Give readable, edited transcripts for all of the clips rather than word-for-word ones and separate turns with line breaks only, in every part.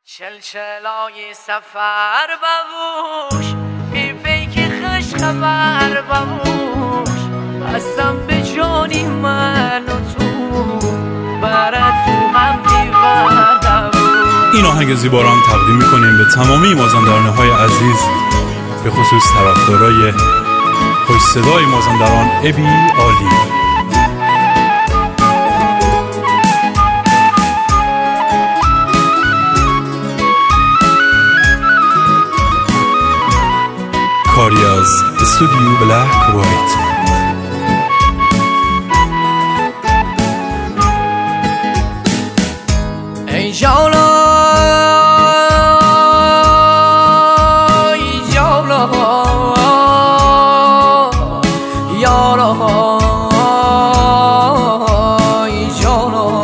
چلچلای سفر ببوش بی پیک خش خبر ببوش هستم به جانی من و تو برات تو هم میوردم.
این آهنگ زیبا رو هم تقدیم میکنیم به تمامی مازندرانه های عزیز، به خصوص طرفدارای خوش صدای مازندران ابی عالی. کاری از استودیو بلک وایت.
ای جانا ای جانا یارا ای جانا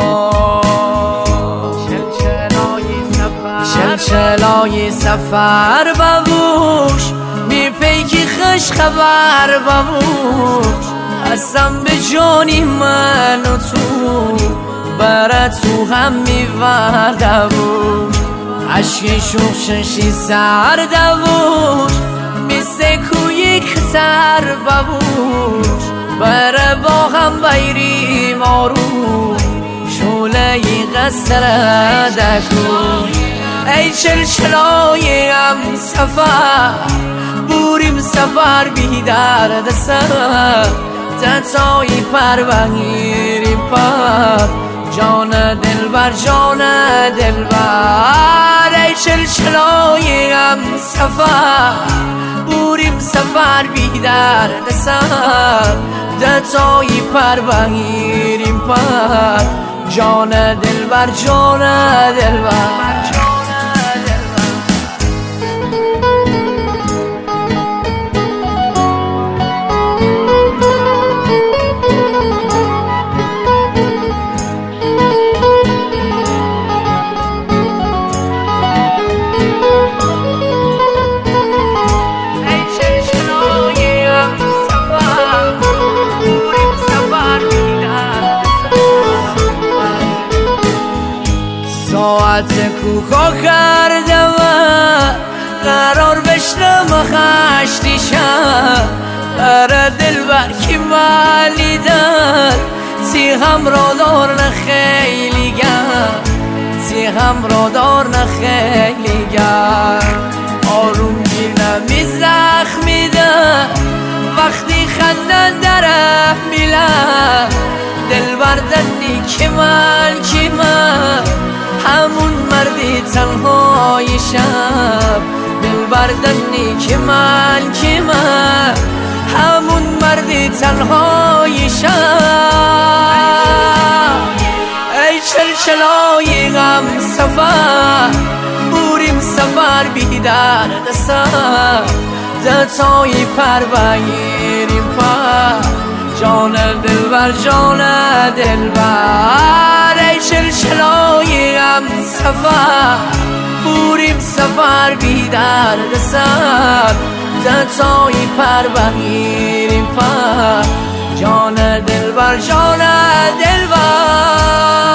چلچلای سفر ببوش بی پیکی خش خبر ببوش هستم به جانی من و تو برات تو هم میوردموش عشق شوخششی سر دوش مثل کوی کتر ببوش بره با هم بیریم آروم شوله قصر دکوش. ای چلچلای هم سفر بوریم سفر بی درد سر تتایی پر بگیریم پر جان دلبر جان دلبر. ای چلچلای هم سفر بوریم سفر بی درد سر تتایی پر بگیریم پر جان دلبر جان دلبر. ساعت کوکا کرده و قرار بشنم خشتی شد بر دلبر کی مالی داد سی هم را دار نخیلی گرد سی هم را دار نخیلی گرد آروم گیر نمی زخمی ده وقتی خندن دره میلد دلبر دنی که من همون مردی تنهای شب دلبر دنی که من همون مردی تنهای شب. ای چلچلای غم سفر بوریم سفر بی درد سر تتایی پر بگیریم پر جان دلبر جان دلبر. ای چلچلای هم سفر بوریم سفر بی درد سر تتایی پر بگیریم پر جان دلبر جان دلبر.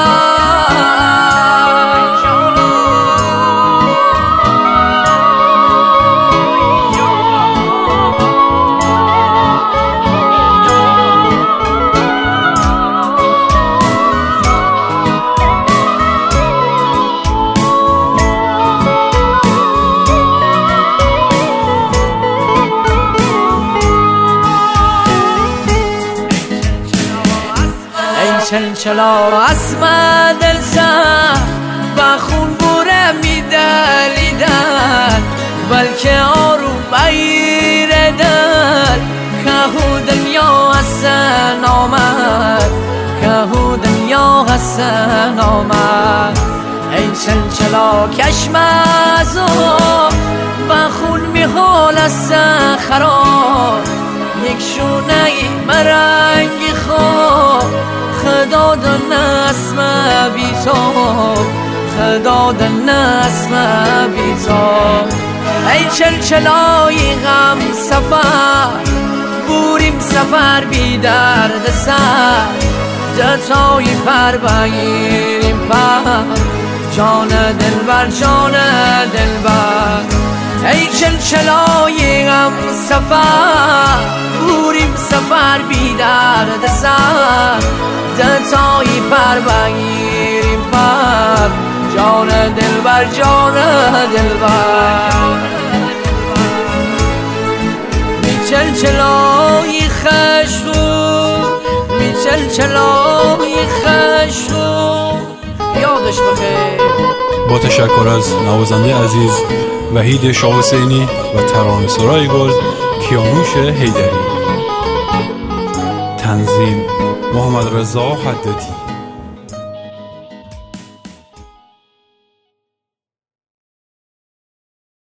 چلچلا اسم دل سر با خون بوره میدلیدن بلکه آروم بیر دل که دنیا حسن آمد که دنیا حسن آمد. ای چلچلا کشم از با خون میخول از خراب یک شونه مرنگی خواب خدا دن اسم بی تو خدا دن اسم بی تو. ای چلچلای غم سفر بوریم سفر بی درد سر تتایی پر بگیریم پر جان دلبر جان دلبر ای چلچلای هم سفر بوریم سفر بی درد سر دتایی پر بگیریم پر جان دلبر جان دلبر می چلچلای خشم می چلچلای خشم یادش بخیر.
با تشکر از نوازنده عزیز وحید شاه حسینی و ترانه‌سرای گل کیانوش حیدری. تنظیم محمد رضا حدادی.